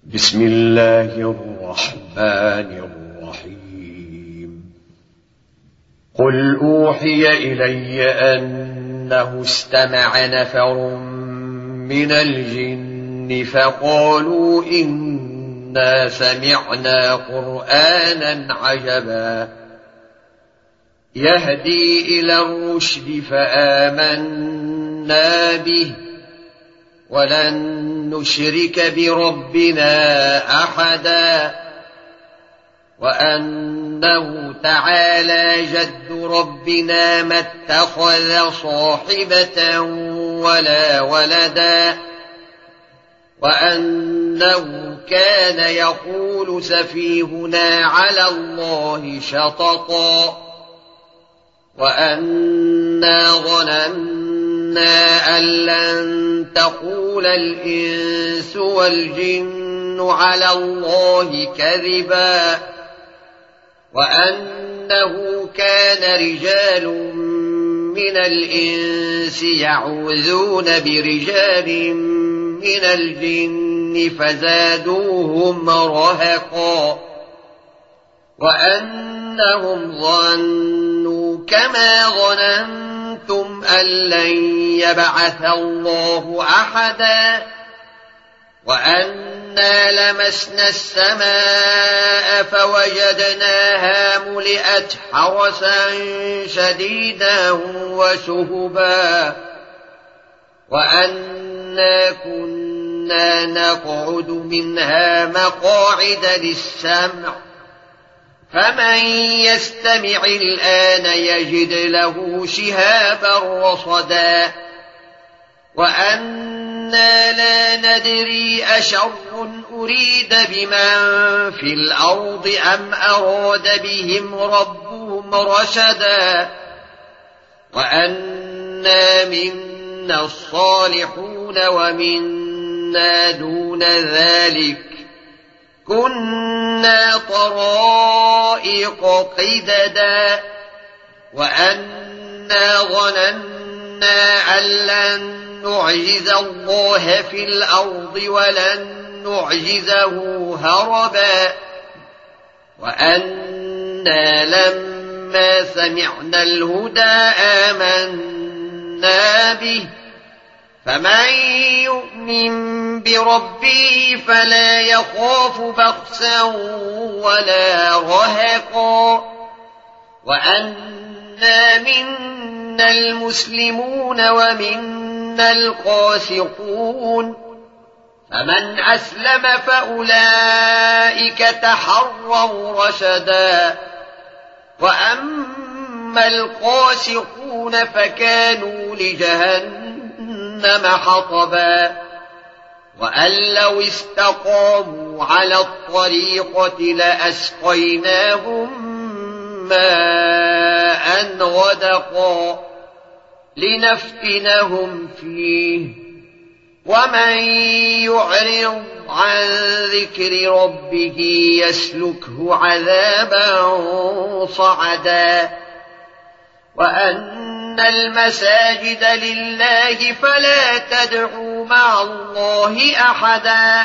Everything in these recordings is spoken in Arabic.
بسم الله الرحمن الرحيم. قل أوحي إلي أنه استمع نفر من الجن فقالوا إنا سمعنا قرآنا عجبا يهدي إلى الرشد فآمنا به ولن نشرك بربنا أحدا وأنه تعالى جد ربنا ما اتخذ صاحبة ولا ولدا وأنه كان يقول سفيهنا على الله شططا وأنا ظننا أن لن تقول الإنس والجن على الله كذبا وأنه كان رجال من الإنس يعوذون برجال من الجن فزادوهم رهقا وأنهم ظنوا كما ظننتم أن لن يبعث الله أحدا وأنا لمسنا السماء فوجدناها ملئت حرسا شديدا وشهبا وأنا كنا نقعد منها مقاعد للسمع فمن يستمع الآن يجد له شهابا رصدا وأنا لا ندري أشر أريد بمن في الأرض أم أراد بهم ربهم رشدا وأنا منا الصالحون ومنا دون ذلك كنا طرائق قددا وأنا ظننا أن لن نعجز الله في الأرض ولن نعجزه هربا وأنا لما سمعنا الهدى آمنا به فمن يؤمن بربه فلا يخاف بخسا ولا رهقا وأنا منا المسلمون ومنا القاسطون فمن أسلم فأولئك تحروا رشدا وأما القاسطون فكانوا لجهنم حطبا وأن لو استقاموا على الطريقة لأسقيناهم ماء غدقا لنفتنهم فيه ومن يعرض عن ذكر ربه يسلكه عذابا صعدا وأن المساجد لله فلا تدعوا مع الله أحدا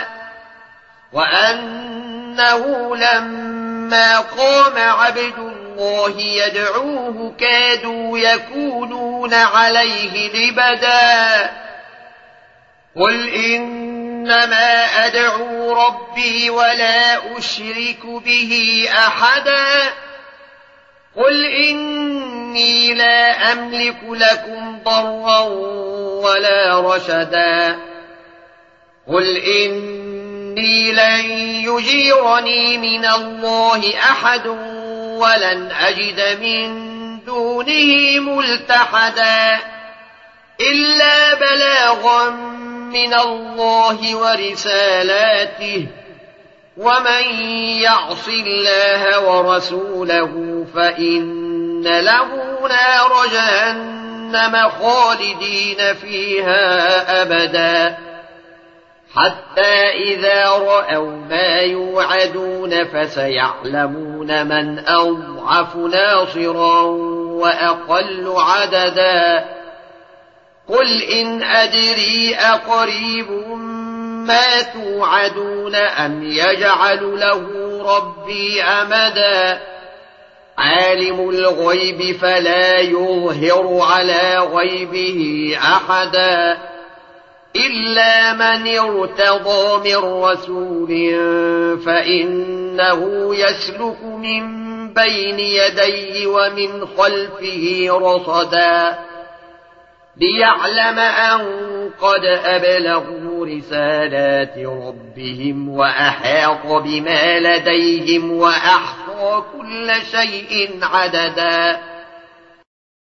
وأنه لما قام عبد الله يدعوه كادوا يكونون عليه لبدا قل إنما أدعو ربي ولا أشرك به أحدا قل إني لا أملك لكم ضرا ولا رشدا قل إني لن يجيرني من الله أحد ولن أجد من دونه ملتحدا إلا بلاغا من الله ورسالاته ومن يعص الله ورسوله فإن له نار جهنم خالدين فيها أبدا حتى إذا رأوا ما يوعدون فسيعلمون من أضعف ناصرا وأقل عددا قل إن أدري أقريب ما توعدون أم يجعل له ربي أمدا عالم الغيب فلا يظهر على غيبه أحدا إلا من ارتضى من رسول فإنه يسلك من بين يديه ومن خلفه رصدا ليعلم أن قد أبلغوا رسالات ربهم وأحاط بما لديهم وأحصى كل شيء عددا